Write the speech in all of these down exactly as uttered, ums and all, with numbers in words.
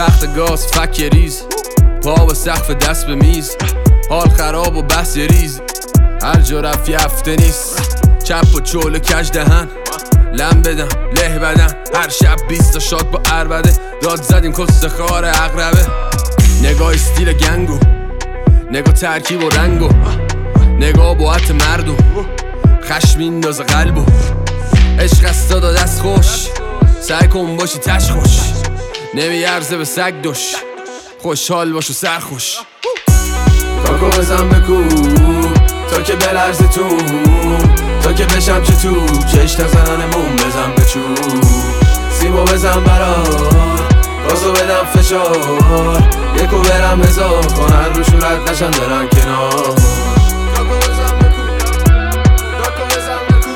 تخت گاز فک ریز، پا به سقف دست به میز، حال خراب و بس ریز، هر جا رفت یه هفته نیست، چپ و چول و کج دهن، لم بدم له بدن، هر شب بیست تا شاد با عربده، داد زدیم کس خار اقربه، نگاه استیل گنگو، نگاه ترکیب و رنگو، نگاه باعت مردم، خشم میندازه قلبو، عشق است داد دست خوش، سعی کن باشی تش خوش، نمیارزه به سگ دوش، خوشحال باش و سرخوش. کاکو بزن بکو تا که بلرزه تو، تا که بشم چه تو کش تزنانمون بزن به چو، سیمو بزن برار گازو بدم فشار، یکو برم هزار کنن رو شورت نشن دارن کنار. کاکو بزن بکو کاکو بزن بکو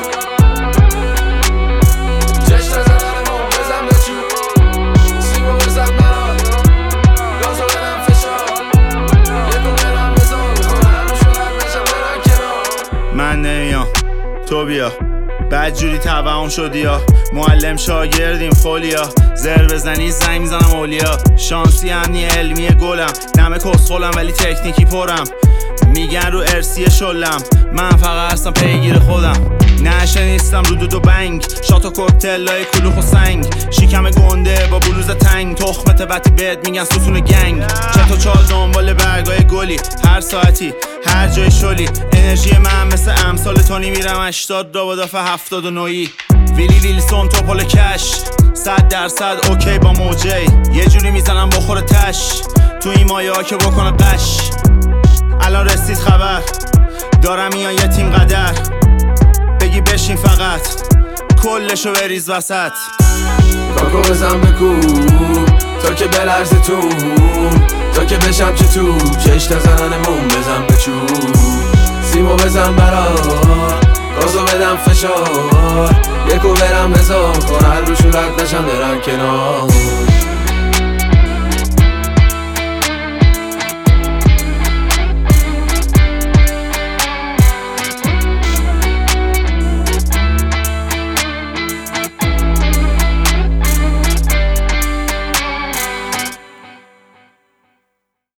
کش تزنانمون بزن به چو، سیمو بزن برار گازو بدم فشار، یکو برم هزار کنن رو شورت نشن دارن کنار. من نمیام تو بیا، بدجوری توهم شدی یا معلم شاگردیم فولیا، زر بزنی زنگ میزنم اولیا، شانسی امنی علمی گلم، نمه کسخولم ولی تکنیکی پرم، میگن رو ارسی شلم، من فقط هستم پیگیر خودم، نشه نیستم رو دو دو بنگ، شات و کوکتلای کلوخ و سنگ، شیکم گنده با بلوز تنگ، تخمت وقتی بهت میگن ستون گنگ، چطور چال دنبال برگای گلی، هر ساعتی هر جای شلی، انرژی من مثل امثال تونی میرم هشتاد را با دفعه هفتاد و نوی، ویلی ویلسون توپل کش، صد درصد اوکی با موجی، یه جوری میزنم بخور تش، تو این مایه ها که بکنه قش، الان رسید خبر دارم میان یه تیم قدر، بگی بشین فقط کلشو بریز وسط. کاکو بزن بکو تا که بلرزه تو، تا که بشم چه تو کش تزنانمون بزن به چو، سیمو بزن برار گازو بدم فشار، یکو برم هزار کنن رو شورت نشن برن کنار.